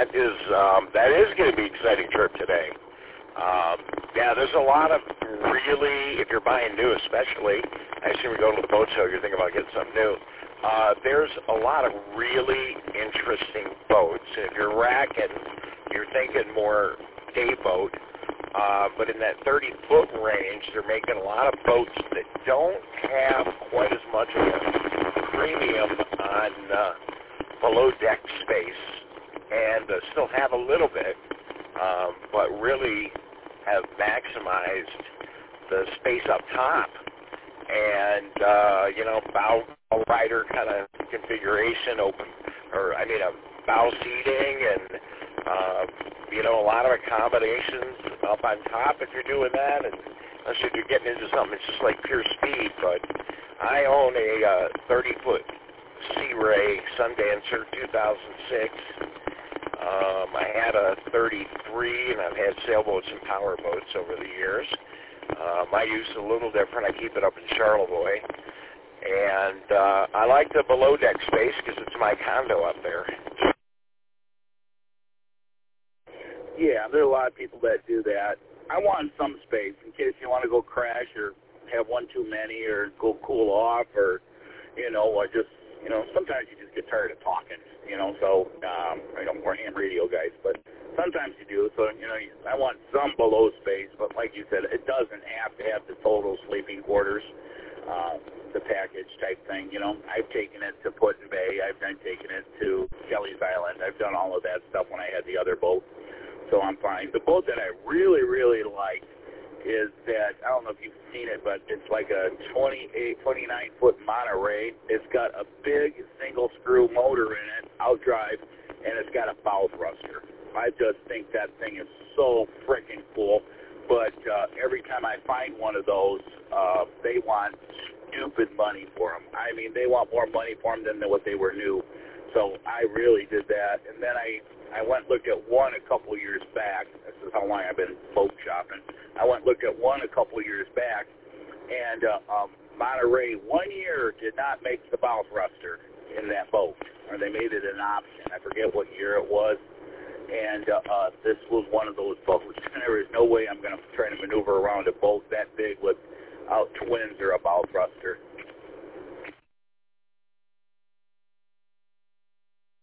that is going to be an exciting trip today. Yeah, there's a lot of really, if you're buying new especially, I assume you're going to the boat show, you're thinking about getting something new. There's a lot of really interesting boats. If you're racking, you're thinking more day boat. But in that 30-foot range, they're making a lot of boats that don't have quite as much of a premium on below deck space, and still have a little bit, but really have maximized the space up top. And, bow rider kind of configuration, a bow seating and, a lot of accommodations up on top if you're doing that. And unless you're getting into something, it's just like pure speed. But I own a 30-foot Sea Ray Sundancer 2006. I had a 33, and I've had sailboats and power boats over the years. My use is a little different. I keep it up in Charlevoix. And I like the below deck space because it's my condo up there. Yeah, there are a lot of people that do that. I want some space in case you want to go crash or have one too many or go cool off or, sometimes you just get tired of talking, so we're ham radio guys, but sometimes you do. So, I want some below space, but like you said, it doesn't have to have the total sleeping quarters, the package type thing. I've taken it to Put in Bay. I've been taking it to Kelly's Island. I've done all of that stuff when I had the other boat. So I'm fine. The boat that I really, really like is that, I don't know if you've seen it, but it's like a 29-foot Monterey. It's got a big single-screw motor in it, outdrive, and it's got a bow thruster. I just think that thing is so freaking cool. But every time I find one of those, they want stupid money for them. I mean, they want more money for them than what they were new. So I really did that. And then I went and looked at one a couple years back. This is how long I've been boat shopping. I went and looked at one a couple years back, and Monterey 1 year did not make the bow thruster in that boat, or they made it an option. I forget what year it was. And this will